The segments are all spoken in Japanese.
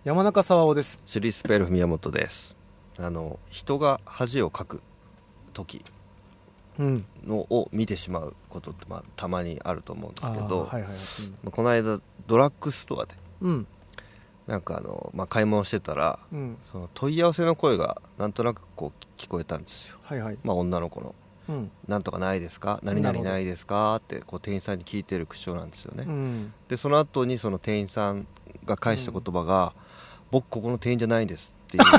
山中沢尾です。 シリスペルフ宮本です。人が恥をかく時のを見てしまうことって、たまにあると思うんですけど、この間ドラッグストアで、なんか買い物してたら、その問い合わせの声がなんとなくこう聞こえたんですよ。女の子の、なんとかないですか、何々ないですかってこう店員さんに聞いてる口調なんですよね。でその後にその店員さんが返した言葉が、僕ここの店員じゃないんですっていうの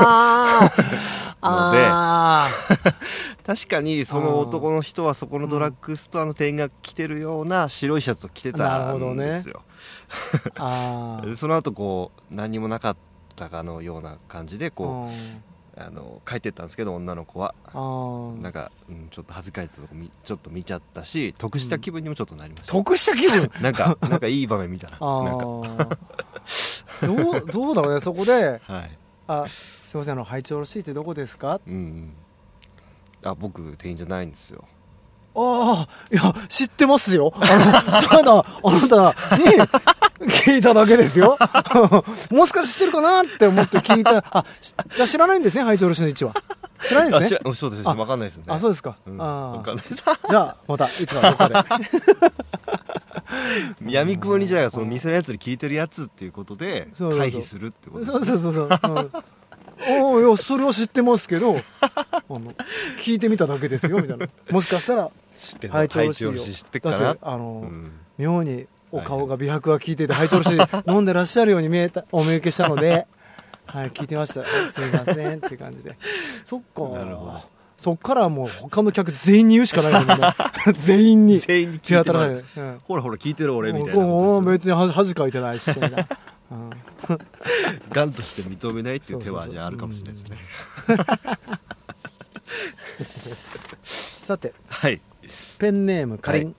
で確かにその男の人はそこのドラッグストアの店員が着てるような白いシャツを着てたんですよ。でその後こう何にもなかったかのような感じでこう帰ってったんですけど、女の子はなんか、ちょっと恥ずかしいとこちょっと見ちゃったし、得した気分にもちょっとなりました。 得した気分なんかいい場面見たな。なんかどうだろうね、そこで、すいません、配置よろしいってどこですか？ 僕店員じゃないんですよ。 いや知ってますよ。ただあなたに聞いただけですよ。もしかして知ってるかなって思って聞いた。知らないんですね、配置よろしの位置は。知らないですね。 そうです。分かんないですね。 そうですか。 分かんないです。 じゃあまたいつかどこかで。 闇雲にじゃあその店のやつに聞いてるやつっていうことで回避するってことですね。 そう。いやそれは知ってますけど聞いてみただけですよみたいな。もしかしたら配置よろしいよ。 知ってっかな。 妙にお顔が美白が効いていて配置よろしい飲んでらっしゃるようにお見受けしたので、聞いてました。すいませんっていう感じで。そっか。なるほど。そっからはもう他の客全員に言うしかないので、全員に手当たらない。 ほら聞いてる俺みたいな。 別に恥かいてないしみたいな。 ガンとして認めないっていう手はじゃあるかもしれないですね。 さて、ペンネームかりん。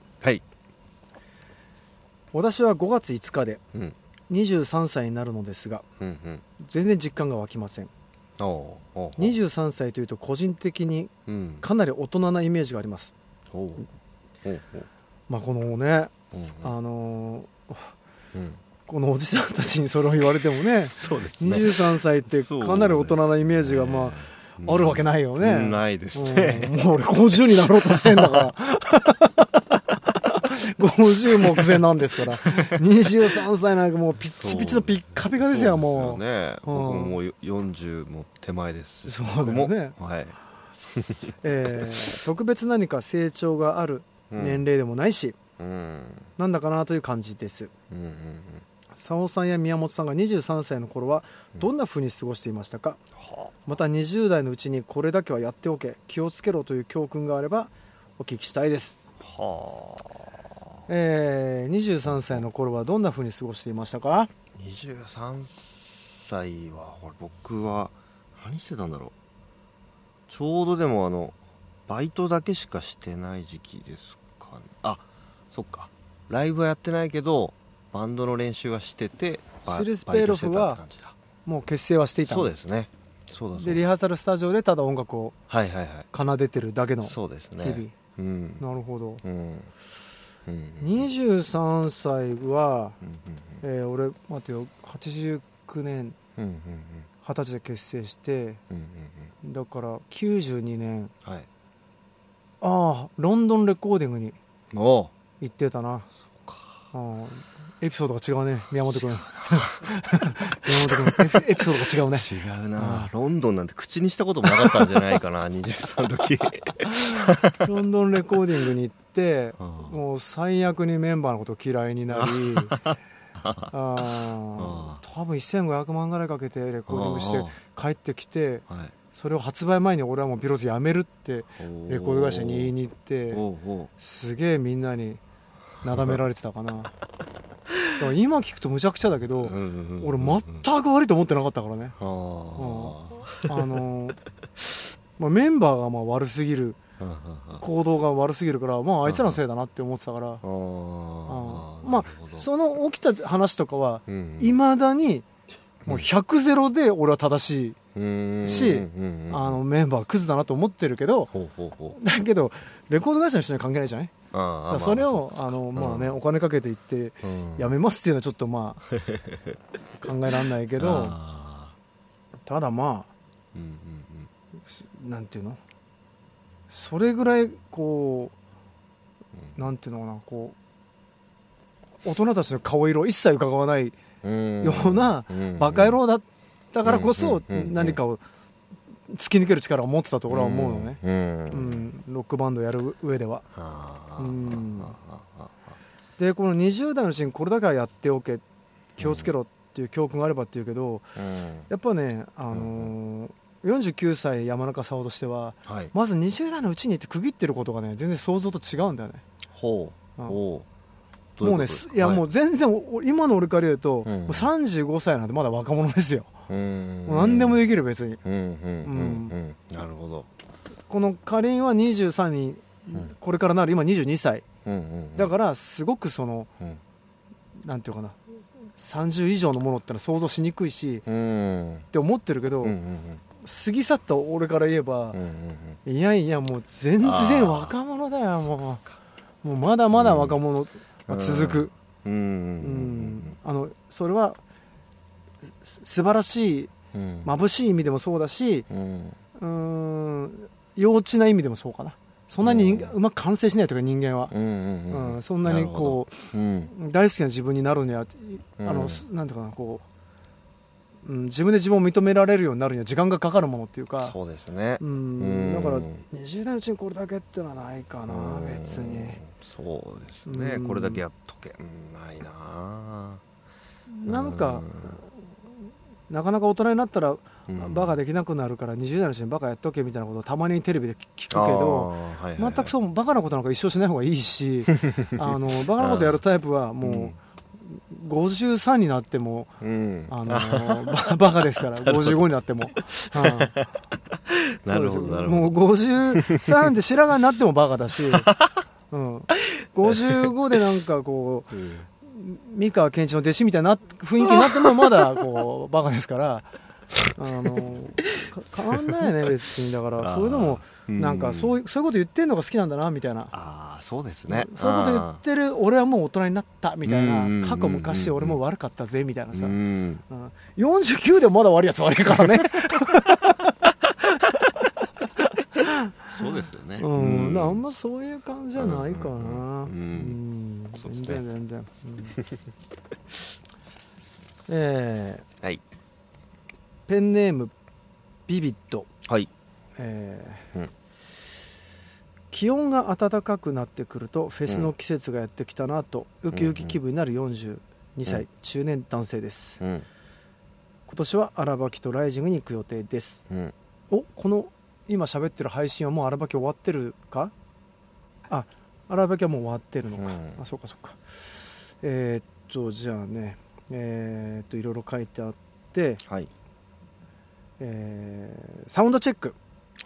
私は5月5日で23歳になるのですが、全然実感が湧きません。23歳というと個人的にかなり大人なイメージがあります。このね、このおじさんたちにそれを言われてもね、23歳ってかなり大人なイメージがあるわけないよね。 ないですね。 もう俺50になろうとしてんだから50目前なんですから。23歳なんかもうピッチピチのピッカピカですよ。もう僕ももう40も手前ですし。 そうだよね。特別何か成長がある年齢でもないし、なんだかなという感じです。佐尾さんや宮本さんが23歳の頃はどんな風に過ごしていましたか？また20代のうちにこれだけはやっておけ、気をつけろという教訓があればお聞きしたいです。23歳の頃はどんな風に過ごしていましたか ？23歳は僕は何してたんだろう。ちょうどでもバイトだけしかしてない時期ですかね。そっか、ライブはやってないけどバンドの練習はしてて、 シリスペロフはもう結成はしていた。 そうですね。 でリハーサルスタジオでただ音楽を奏でてるだけの日々。 そうですね。 なるほど。23歳は、俺待てよ、89年20歳で結成して、だから92年、ロンドンレコーディングに行ってたな。エピソードが違うね、宮本君。宮本君エピソードが違うね。 違うな。ロンドンなんて口にしたこともなかったんじゃないかな。23の時ロンドンレコーディングに行って、もう最悪にメンバーのこと嫌いになり多分1500万ぐらいかけてレコーディングして帰ってきて、それを発売前に俺はもうビローズやめるってレコード会社に言いに行って、すげえみんなになだめられてたかな。だから今聞くとむちゃくちゃだけど、俺全く悪いと思ってなかったからね。メンバーが悪すぎる、行動が悪すぎるから、あいつらのせいだなって思ってたから、その起きた話とかはいまだにもう100-0で俺は正しいし、メンバークズだなと思ってるけど、だけどレコード会社の人には関係ないじゃない。だそれをお金かけていってやめますっていうのはちょっと考えられないけど、ただなんていうの、それぐらいこうなんていうのかな、こう大人たちの顔色を一切伺わないようなバカ野郎だったからこそ何かを突き抜ける力を持ってたと俺は思うのね、ロックバンドやる上では。でこの20代のうちにこれだけはやっておけ、気をつけろっていう教訓があればっていうけど、やっぱね、49歳山中さおとしては、まず20代のうちにって区切ってることがね全然想像と違うんだよね。もうね、いやもう全然今の俺から言うと、もう35歳なんてまだ若者ですよ。もう何でもできる別に。 なるほど。 このかりんは23にこれからなる今22歳、だからすごくその、なんていうかな、30以上のものってのは想像しにくいし、って思ってるけど、過ぎ去った俺から言えば、いやいやもう全然若者だよ。もうまだまだ若者は続く。それは素晴らしい、眩しい意味でもそうだし、幼稚な意味でもそうかな。そんなにうまく完成しないというか人間は、そんなにこう、大好きな自分になるには、なんていうかな、こう、自分で自分を認められるようになるには時間がかかるものっていうか。 そうですね。だから 20代のうちにこれだけっていうのはないかな、別に。 そうですね、これだけやっとけ、ないな。 なんかなかなか大人になったらバカできなくなるから20代のうちにバカやっとけみたいなことをたまにテレビで聞くけど、全くそうバカなことなんか一生しない方がいいし、バカなことやるタイプはもう53になっても、バカですから55になっても。 なるほどなるほど。 もう53で白髪になってもバカだし、55でなんかこう、三河健一の弟子みたいな雰囲気になってもまだこうバカですから、変わんないよね別に。だからそういうのもなんかそういうこと言ってるのが好きなんだなみたいな。 そうですね。 そういうこと言ってる俺はもう大人になったみたいな、過去昔俺も悪かったぜみたいなさ、49でもまだ悪いやつ悪いからね。 そうですよね。 あんまそういう感じじゃないかな。全然。 はい。 ペンネームビビッド。 はい。 気温が暖かくなってくるとフェスの季節がやってきたなとウキウキ気分になる42歳、中年男性です。今年は荒ばきとライジングに行く予定です。この今喋ってる配信はもう荒ばき終わってるか。荒ばきはもう終わってるのか。そうかそうか。じゃあね、いろいろ書いてあって、サウンドチェック、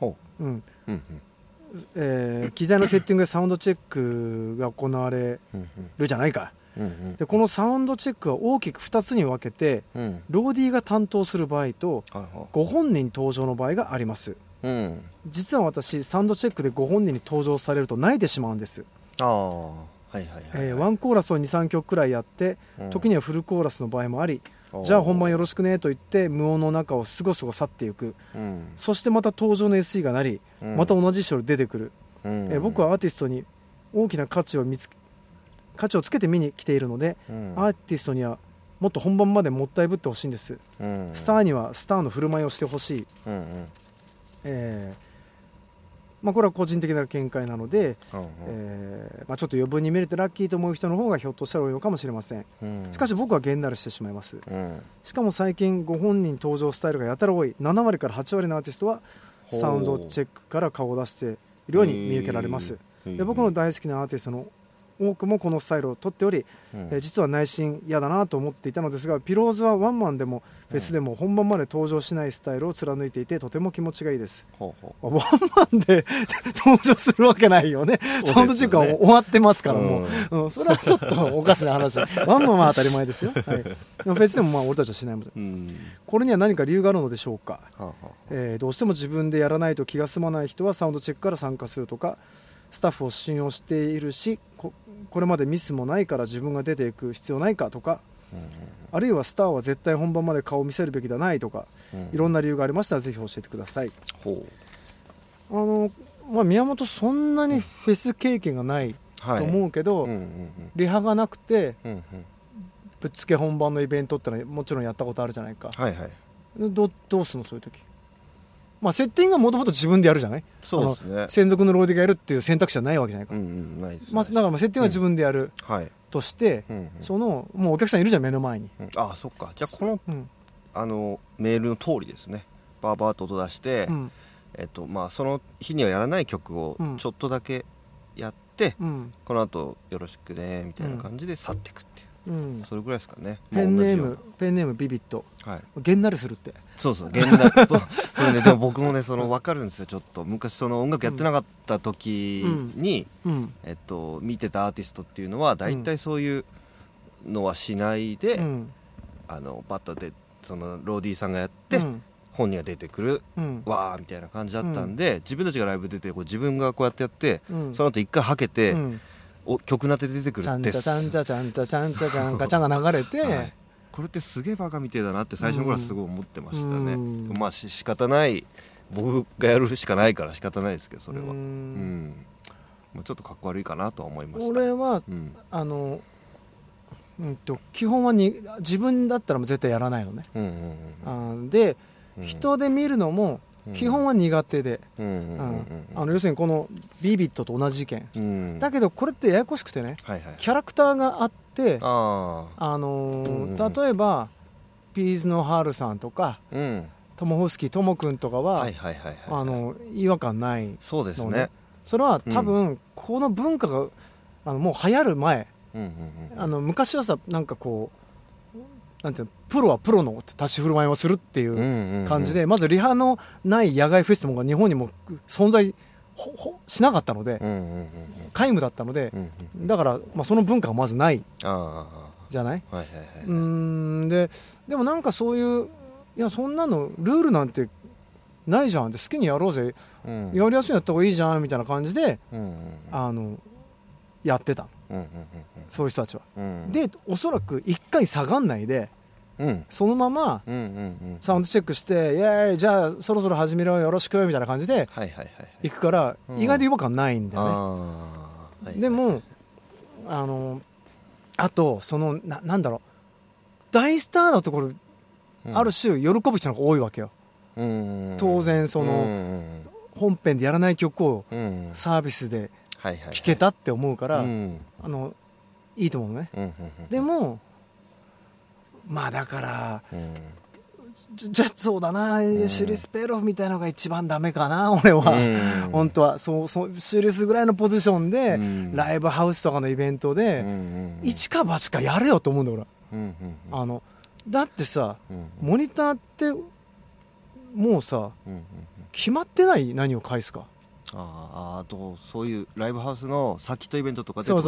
機材のセッティングでサウンドチェックが行われるじゃないか。でこのサウンドチェックは大きく2つに分けて、ローディーが担当する場合と、ご本人登場の場合があります。実は私サウンドチェックでご本人に登場されると泣いてしまうんです。ワンコーラスを 2,3 曲くらいやって、時にはフルコーラスの場合もあり、じゃあ本番よろしくねと言って無音の中をすごすご去っていく、そしてまた登場の SE が鳴り、また同じ人で出てくる。僕はアーティストに大きな価値をつけて見に来ているので、アーティストにはもっと本番までもったいぶってほしいんです。スターにはスターの振る舞いをしてほしい。これは個人的な見解なので、ちょっと余分に見れてラッキーと思う人の方がひょっとしたら多いのかもしれません。しかし僕はげんなりしてしまいます。しかも最近ご本人登場スタイルがやたら多い7割から8割のアーティストはサウンドチェックから顔を出しているように見受けられます。で僕の大好きなアーティストの多くもこのスタイルを取っており、実は内心嫌だなと思っていたのですが、ピローズはワンマンでもフェスでも本番まで登場しないスタイルを貫いていてとても気持ちがいいです。ワンマンで登場するわけないよね。サウンドチェックは終わってますから、もう、それはちょっとおかしな話。ワンマンは当たり前ですよ。はい、でもフェスでもまあ俺たちはしないもん、これには何か理由があるのでしょうか。どうしても自分でやらないと気が済まない人はサウンドチェックから参加するとか、スタッフを信用しているし、これまでミスもないから自分が出ていく必要ないかとか、あるいはスターは絶対本番まで顔を見せるべきではないとか、いろんな理由がありましたらぜひ教えてください。宮本そんなにフェス経験がないと思うけど、リハがなくて、ぶっつけ本番のイベントってのはもちろんやったことあるじゃないか。どうするのそういう時。セッティングはもともと自分でやるじゃない。 そうですね。 専属のローディがやるっていう選択肢はないわけじゃないか。 ないですね。 だからセッティングは自分でやるとして、もうお客さんいるじゃん目の前に。 そっか。じゃあこの、メールの通りですね。バーバーと音出して、その日にはやらない曲をちょっとだけやって、この後よろしくねみたいな感じで去っていくっていう。それぐらいですかね。 ペンネームビビット、げんなりするって。 そうげんなりこれね、でも僕もね分かるんですよ。ちょっと昔音楽やってなかった時に、見てたアーティストっていうのは大体そういうのはしないで、バッとでそのローディーさんがやって、本人が出てくる、わーみたいな感じだったんで、自分たちがライブ出て自分がこうやってやって、その後一回はけて、曲なって出てくるってちゃんちゃちゃんちゃちゃんちゃちゃんガチャが流れて、 これってすげえバカみてえだなって最初の頃はすごい思ってましたね。仕方ない、僕がやるしかないから仕方ないですけど、それはちょっとかっこ悪いかなとは思いました。 俺は、基本は自分だったら絶対やらないのね。で、人で見るのも基本は苦手で、要するにこのビビットと同じ事件、だけどこれってややこしくてね、キャラクターがあって、例えばピーズのハールさんとか、トモフスキートモ君とかは違和感ないのね。 そうですね。 それは多分この文化がもう流行る前、昔はさ、なんかこうなんていうの、プロはプロの立ち振る舞いをするっていう感じで、まずリハのない野外フェスティバルが日本にも存在しなかったので、皆無だったので、だから、その文化がまずないじゃない。でもなんかそういう、いやそんなのルールなんてないじゃんって、好きにやろうぜ、やりやすいのやった方がいいじゃんみたいな感じで、やってた、そういう人たちは。でおそらく一回下がんないで、そのままサウンドチェックして、イエーイじゃあそろそろ始めろよろしくみたいな感じで行くから、意外と違和感ないんだよね。でもあとなんだろう、大スターのところ、ある種喜ぶ人の方が多いわけよ。当然その本編でやらない曲をサービスで聴けたって思うから、いいと思うね。でもだから、じゃあそうだな、シュリス・ペロフみたいなのが一番ダメかな、俺は。本当はシュリスぐらいのポジションで、ライブハウスとかのイベントで、一か八かやれよと思うんだよ俺。だってさ、モニターってもうさ、決まってない、何を返すか。 あとそういうライブハウスのサーキットイベントとかで、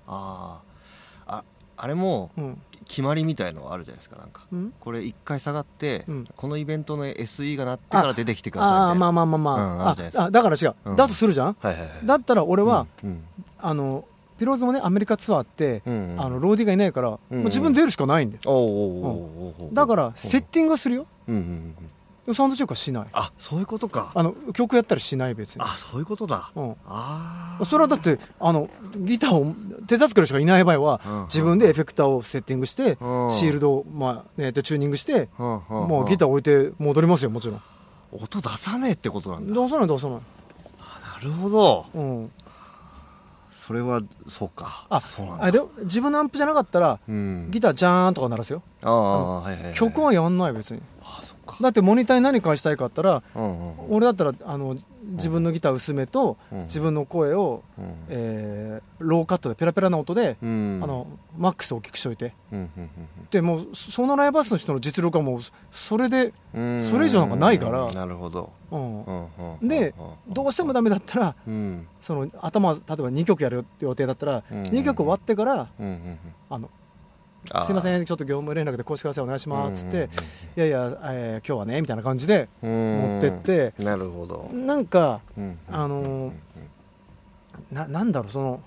あれも決まりみたいのあるじゃないですか。なんかこれ1回下がって、このイベントの SE が鳴ってから出てきてくださいみたいな。 だから違う、だとするじゃん。だったら俺はピローズもね、アメリカツアーってローディがいないから、自分出るしかないんだよ。だからセッティングはするよ。サウンドチェックはしない。 そういうことか。 曲やったりしない、別に。 そういうことだ。 それはだってギターを手伝ってくれる人がいない場合は、自分でエフェクターをセッティングして、シールドをチューニングして、もうギター置いて戻りますよ、もちろん。 音出さねえってことなんだ。 出さない。 なるほど。それはそうか。そうなんだ。 で自分のアンプじゃなかったら、ギタージャーンとか鳴らすよ。曲はやんない、別に。 そっだってモニターに何返したいかって言ったら、俺だったら自分のギター薄めと自分の声を、ローカットでペラペラな音で、マックスを大きくしといて、でもうそのライブハウスの人の実力はもうそれでそれ以上なんかないから、 なるほど、 でどうしてもダメだったら、その頭例えば2曲やる予定だったら、2曲終わってから、すいませんちょっと業務連絡でこうしてくださいお願いしますっつって、いやいや、今日はねみたいな感じで持ってって、 なるほど、 なんかなんだろう、その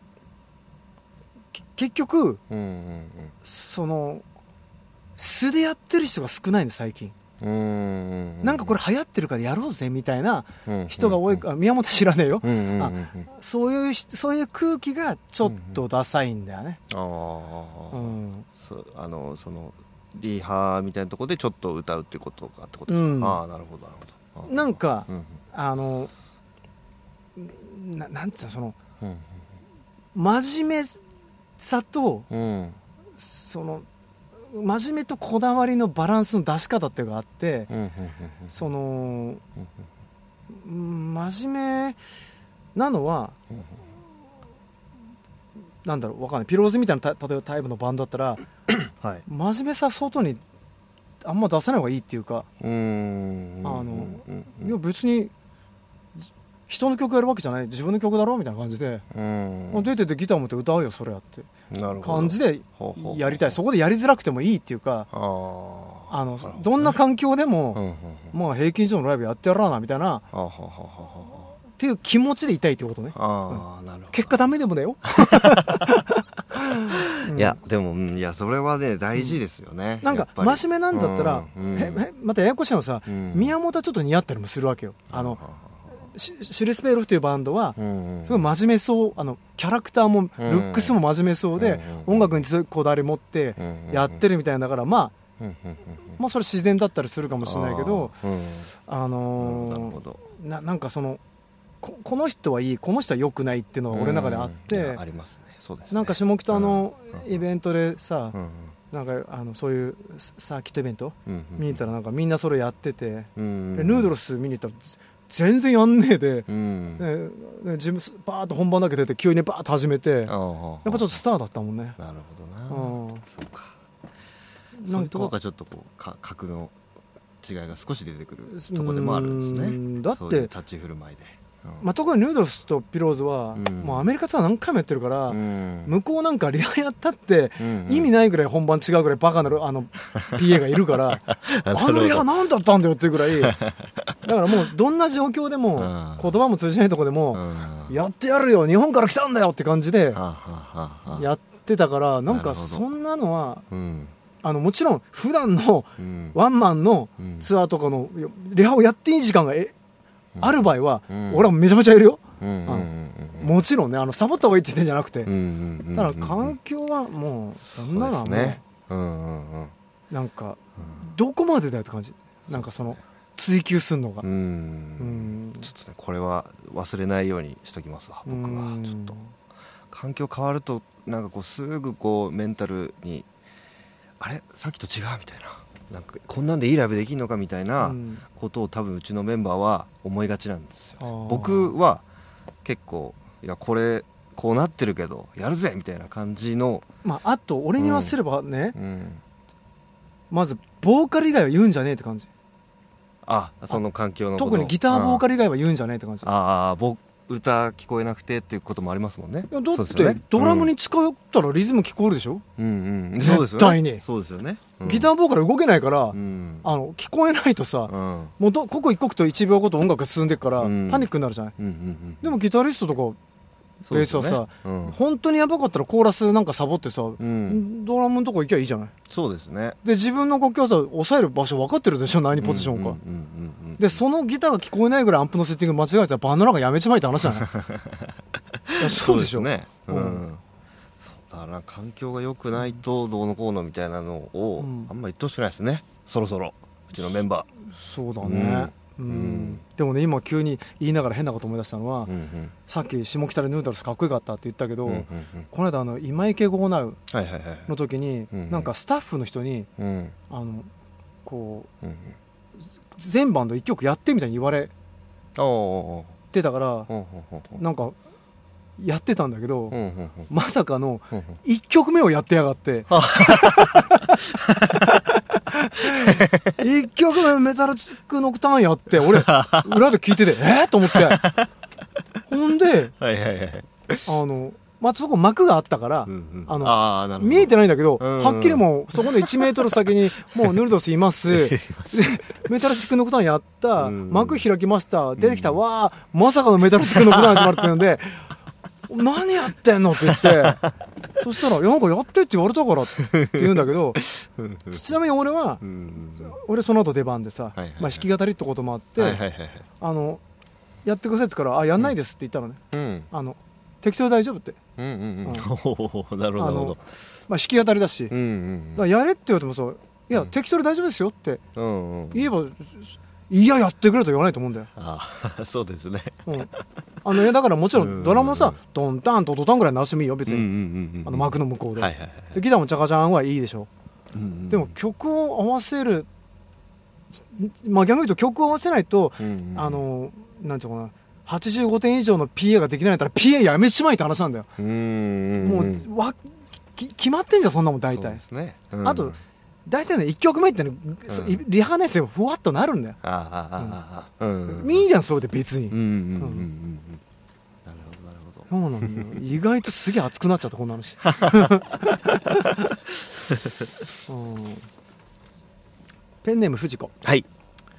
結局、その素でやってる人が少ないんです最近。なんかこれ流行ってるからやろうぜみたいな人が多いから、宮本知らねえよ、そういう空気がちょっとダサいんだよね。そのリハみたいなところでちょっと歌うってことかってことですか。なるほどなるほど。 なんかなんつうの、その真面目さとその真面目とこだわりのバランスの出し方っていうのがあって、その真面目なのは、なんだろう、わかんない、ピローズみたいな例えばタイプのバンドだったら、真面目さ外にあんま出さない方がいいっていうか、いや別に人の曲やるわけじゃない、自分の曲だろみたいな感じで、出ててギター持って歌うよそれやって感じでやりたい。そこでやりづらくてもいいっていうか、どんな環境でも、まあ平均以上のライブやってやらなみたいなっていう気持ちでいたいってことね。結果ダメでもだよいやでもいやそれはね大事ですよね。 なんか真面目なんだったら、またややこしいのはさ、宮本はちょっと似合ったりもするわけよ。シルスペールフっていうバンドはすごい真面目そう、キャラクターもルックスも真面目そうで、音楽に強いこだわり持ってやってるみたいだから、まあそれ自然だったりするかもしれないけど、なんかそのこの人はいいこの人は良くないっていうのが俺の中であって、なんか下北のイベントでさ、なんかそういうサーキットイベント見に行ったら、なんかみんなそれやってて、ヌードルス見に行ったら全然やんねえで、自分バーッと本番だけ出て急にバーッと始めて、やっぱちょっとスターだったもんね。 なるほどな。そうか、そういうところがちょっとこう格の違いが少し出てくるところでもあるんですね。 だってそういう立ち振る舞いで、 特にヌードルスとピローズは、もうアメリカツアー何回もやってるから、向こうなんかリハやったって意味ないぐらい本番違うぐらいバカなPA がいるからリハ何だったんだよっていうぐらいだからもうどんな状況でも、言葉も通じないとこでも、やってやるよ日本から来たんだよって感じでやってたから、なんかそんなのはもちろん普段のワンマンのツアーとかのリハをやっていい時間がある場合は、俺はめちゃめちゃいるよ。もちろんね、サボった方がいいって言ってんじゃなくて、ただ環境はもうそんなのはもうなんかどこまでだよって感じ。なんかその追求するのが、ちょっとねこれは忘れないようにしときますわ。僕はちょっと環境変わるとなんかこうすぐこうメンタルにあれさっきと違うみたいな。なんかこんなんでいいライブできるのかみたいなことを多分うちのメンバーは思いがちなんですよ。僕は結構いやこれこうなってるけどやるぜみたいな感じの、 あと俺に言わせればね、まずボーカル以外は言うんじゃねえって感じ。 その環境のこと、 特にギターボーカル以外は言うんじゃねえって感じ。 歌聞こえなくてっていうこともありますもんね。 だってドラムに近寄ったらリズム聞こえるでしょ。絶対にそうですよね。 ギターボーカル動けないから、聞こえないとさ、もう刻一刻と1秒ごと音楽進んでいくから、パニックになるじゃない。でもギタリストとかベースはさ、本当にやばかったらコーラスなんかサボってさ、ドラムのとこ行きゃいいじゃない。 そうですね。 で自分の楽器はさ抑える場所分かってるでしょ、何ポジションか。でそのギターが聞こえないぐらいアンプのセッティング間違えたらバンドなんかやめちまいって話じゃないいやそうでしょ。そうですね。そうだから環境が良くないとどうのこうのみたいなのをあんま言ってほしくないですね。そろそろうちのメンバー。そうだね。でもね今急に言いながら変なこと思い出したのは、さっき下北でヌードルスかっこよかったって言ったけど、この間今池ゴーナウの時になんかスタッフの人にこう全バンド1曲やってみたいに言われてたからなんかやってたんだけど、まさかの1曲目をやってやがって1曲目メタルチックノクターンやって俺裏で聞いててと思ってほんでまあ、そこ幕があったから、見えてないんだけど、はっきりもうそこの1メートル先にもうヌルドスいますメタルチックノクターンやった、幕開きました、出てきた、わーまさかのメタルチックノクターン始まるっていうので何やってんのって言ってそしたらなんかやってって言われたからって言うんだけどちなみに俺は俺その後出番でさ、まあ、弾き語りってこともあってやってくださいってから、やんないですって言ったのね、適当で大丈夫って、 なるほどなるほど、 まあ、弾き語りだし、だからやれって言われてもそういや、適当で大丈夫ですよって言えば、いややってくれと言わないと思うんだよ。 そうですね、 だからもちろんドラムもさ、ドンタンとドタンぐらい鳴らしてもいいよ別に、幕の向こうで、でギターもチャカチャンはいいでしょ、でも曲を合わせる、まあ逆に言うと曲を合わせないと、なんていうかな、85点以上の PA ができないんだったら PA やめちまいって話なんだよ。もう決まってんじゃんそんなもん大体。そうですね、あと大体ね1曲目ってね、リハネスでふわっとなるんだよ。いいじゃんそれで別に。なるほどなるほど。そうなんだよ。意外とすげえ熱くなっちゃったこんな話。ペンネーム藤子。 はい。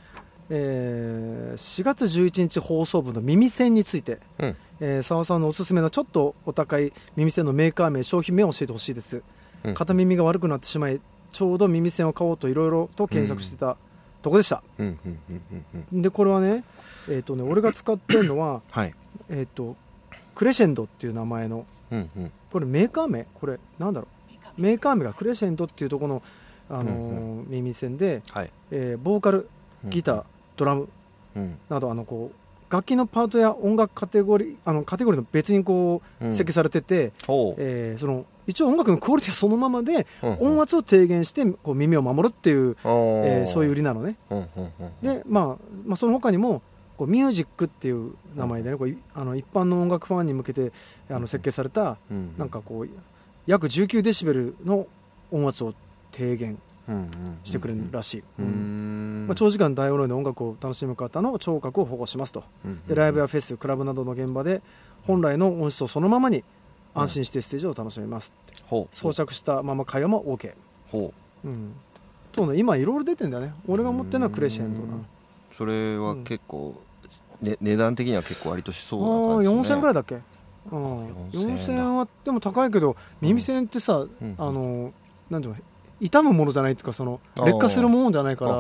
4月11日放送分の耳栓について、澤さんのおすすめのちょっとお高い耳栓のメーカー名商品名を教えてほしいです、片耳が悪くなってしまいちょうど耳栓を買おうといろいろと検索してたとこでした、でこれはね、俺が使ってるのは、クレシェンドっていう名前の、これメーカー名、これなんだろう、メーカー名がクレシェンドっていうところの、耳栓で、ボーカルギター、ドラムなどこう楽器のパートや音楽カテゴリーの別にこう設計されてて、その一応音楽のクオリティはそのままで、音圧を低減してこう耳を守るっていう、そういう売りなのね、で、まあ、その他にもこうミュージックっていう名前でね、こう一般の音楽ファンに向けて設計された、なんかこう約19デシベルの音圧を低減してくれるらしい、長時間大音量で音楽を楽しむ方の聴覚を保護しますと、でライブやフェス、クラブなどの現場で本来の音質をそのままに安心してステージを楽しめますって、装着したまま会話も OK、そうね、今いろいろ出てんだよね。俺が持ってるのはクレシェンドな。 それは結構、値段的には結構割としそうな感じですね。 4000円ぐらいだっけ、4000円はでも高いけど、耳栓ってさ、なんていうの、傷むものじゃないっていうか、その劣化するものじゃないから、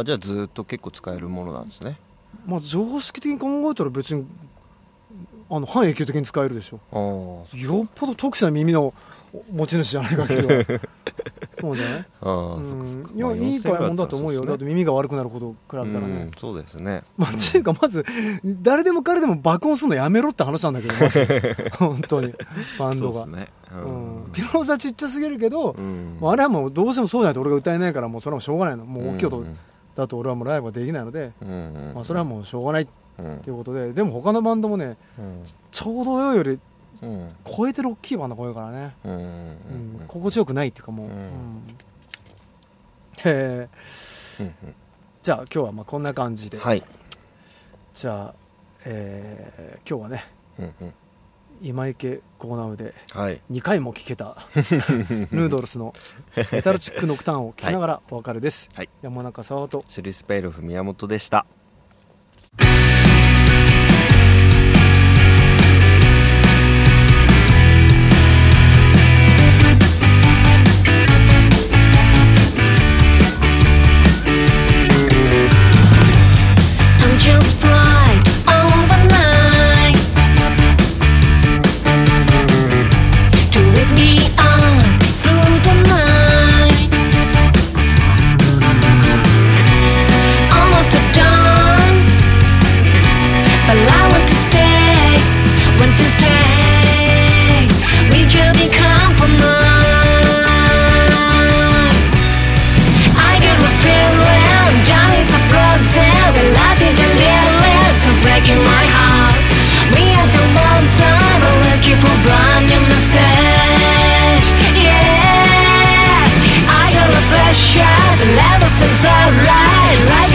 じゃあずっと結構使えるものなんですね。 まあ常識的に考えたら別に半永久的に使えるでしょ。よっぽど特殊な耳の持ち主じゃないかけどそうじゃない、いや、いい買い物だと思うよ。だって耳が悪くなること比べたらね、 そうですね。 っていうか、まず誰でも彼でも爆音するのやめろって話なんだけど、まず本当にバンドが、ピローザちっちゃすぎるけど、あれはもうどうしてもそうじゃないと俺が歌えないから、もうそれはもうしょうがないの。もう大きい音だと俺はもうライブができないので、それはもうしょうがないっていうことで、でも他のバンドもね、ちょうどよいより超えてる大きいバンドが多いからね、心地よくないっていうか、もう、じゃあ今日はまあこんな感じで、じゃあ、今日はね、今池コーナーで2回も聴けたヌードルスのメタルチックノクターンを聴きながらお別れです、山中沢とシュリスペイルフ宮本でした。 Just bright overnight to wake me up through the night, almost a dawn. sense of light.